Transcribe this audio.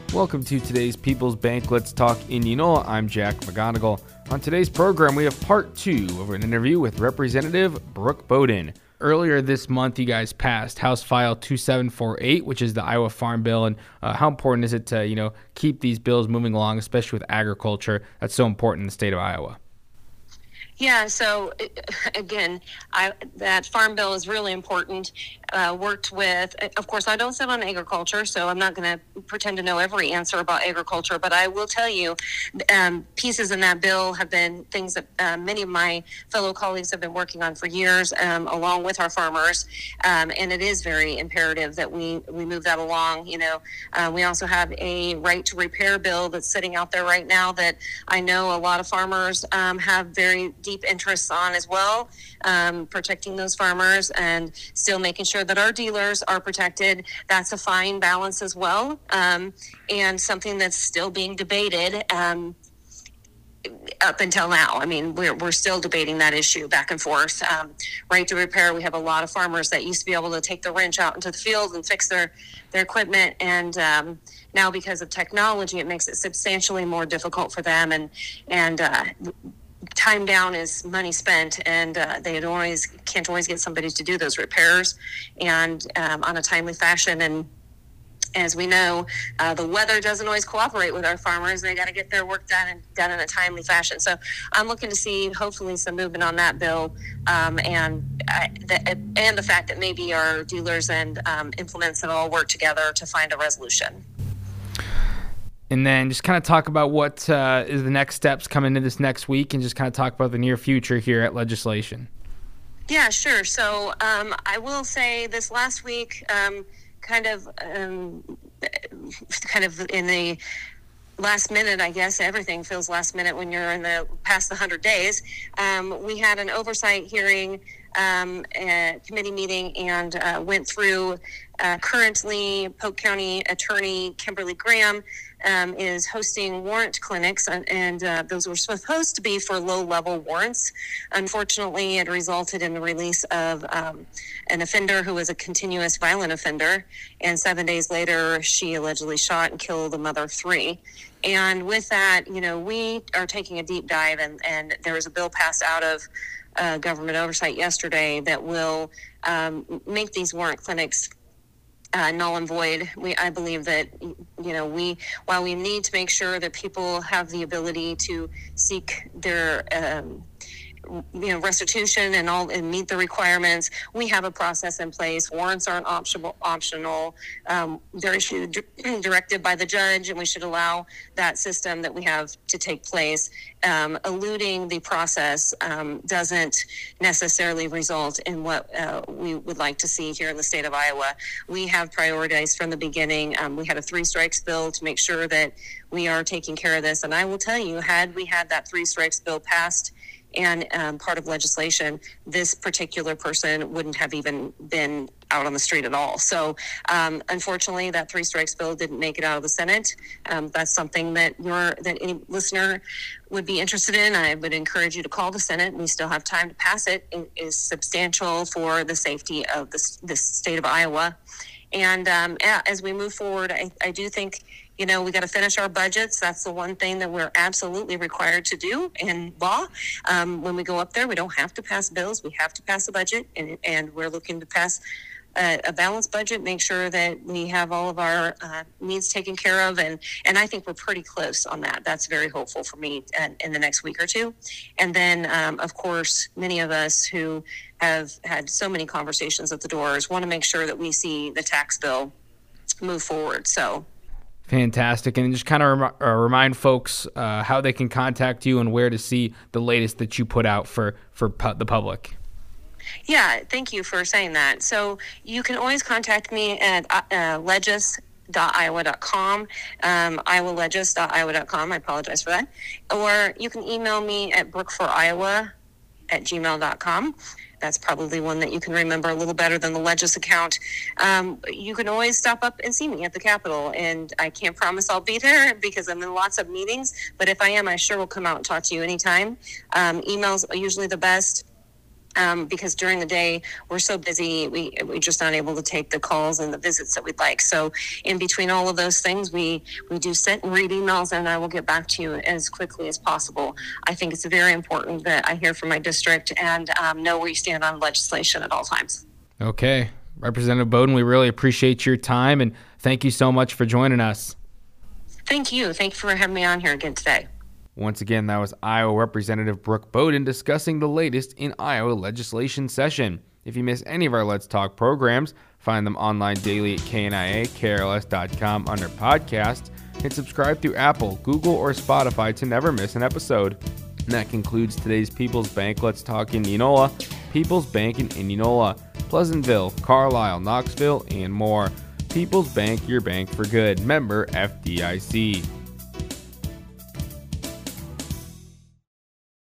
Welcome to today's People's Bank Let's Talk Indianola. I'm Jack McGonigal. On today's program, we have part 2 of an interview with Representative Brooke Bowden. Earlier this month, you guys passed House File 2748, which is the Iowa Farm Bill. And how important is it to, keep these bills moving along, especially with agriculture? That's so important in the state of Iowa. Yeah, so again, that farm bill is really important. Worked with, of course, I don't sit on agriculture, so I'm not going to pretend to know every answer about agriculture, but I will tell you pieces in that bill have been things that many of my fellow colleagues have been working on for years, along with our farmers, and it is very imperative that we move that along. We also have a right to repair bill that's sitting out there right now that I know a lot of farmers have very deep interests on as well, protecting those farmers and still making sure that our dealers are protected. That's a fine balance as well, and something that's still being debated up until now. I mean, we're still debating that issue back and forth. Right to repair, we have a lot of farmers that used to be able to take the wrench out into the field and fix their equipment, and now because of technology, it makes it substantially more difficult for them, and time down is money spent, and they can't always get somebody to do those repairs and on a timely fashion. And as we know, the weather doesn't always cooperate with our farmers. They got to get their work done in a timely fashion. So I'm looking to see hopefully some movement on that bill, and the fact that maybe our dealers and implements that all work together to find a resolution. And then just kind of talk about what is the next steps coming into this next week, and just kind of talk about the near future here at legislation. Yeah, sure. So I will say this last week, kind of in the last minute, I guess everything feels last minute when you're past the 100 days. We had an oversight hearing, a committee meeting, and went through. Currently, Polk County Attorney Kimberly Graham is hosting warrant clinics, and those were supposed to be for low-level warrants. Unfortunately, it resulted in the release of an offender who was a continuous violent offender, and 7 days later, she allegedly shot and killed a mother of 3. And with that, we are taking a deep dive, and there was a bill passed out of government oversight yesterday that will make these warrant clinics null and void. I believe that, while we need to make sure that people have the ability to seek their restitution and meet the requirements, we have a process in place. Warrants aren't optional. They're issued directed by the judge, and we should allow that system that we have to take place. Eluding the process doesn't necessarily result in what we would like to see here in the state of Iowa. We have prioritized from the beginning. We had a 3 strikes bill to make sure that we are taking care of this. And I will tell you, had we had that 3 strikes bill passed and part of legislation, this particular person wouldn't have even been out on the street at all. So unfortunately, that 3 strikes bill didn't make it out of the Senate. That's something that any listener would be interested in. I would encourage you to call the Senate. We still have time to pass it. It is substantial for the safety of the state of Iowa. And as we move forward, I do think, we got to finish our budgets. That's the one thing that we're absolutely required to do in law. When we go up there, we don't have to pass bills. We have to pass a budget, and we're looking to pass a balanced budget, make sure that we have all of our needs taken care of. And I think we're pretty close on that. That's very hopeful for me in the next week or two. And then, of course, many of us who have had so many conversations at the doors want to make sure that we see the tax bill move forward. So. Fantastic. And just kind of remind folks how they can contact you and where to see the latest that you put out for the public. Yeah, thank you for saying that. So you can always contact me at legis.iowa.com, iowalegis.iowa.com. I apologize for that. Or you can email me at brookforiowa@gmail.com. That's probably one that you can remember a little better than the Legis account. You can always stop up and see me at the Capitol, and I can't promise I'll be there because I'm in lots of meetings, but if I am, I sure will come out and talk to you anytime. Emails are usually the best. because during the day we're so busy, we're just not able to take the calls and the visits that we'd like. So in between all of those things, we do sit and read emails, and I will get back to you as quickly as possible. I think it's very important that I hear from my district and know where you stand on legislation at all times. Okay. Representative Boden, we really appreciate your time, and thank you so much for joining us. Thank you. Thank you for having me on here again today. Once again, that was Iowa Representative Brooke Boden discussing the latest in Iowa legislation session. If you miss any of our Let's Talk programs, find them online daily at kniakrls.com under podcast, and subscribe through Apple, Google, or Spotify to never miss an episode. And that concludes today's People's Bank Let's Talk Indianola, People's Bank in Indianola, Pleasantville, Carlisle, Knoxville, and more. People's Bank, your bank for good. Member FDIC.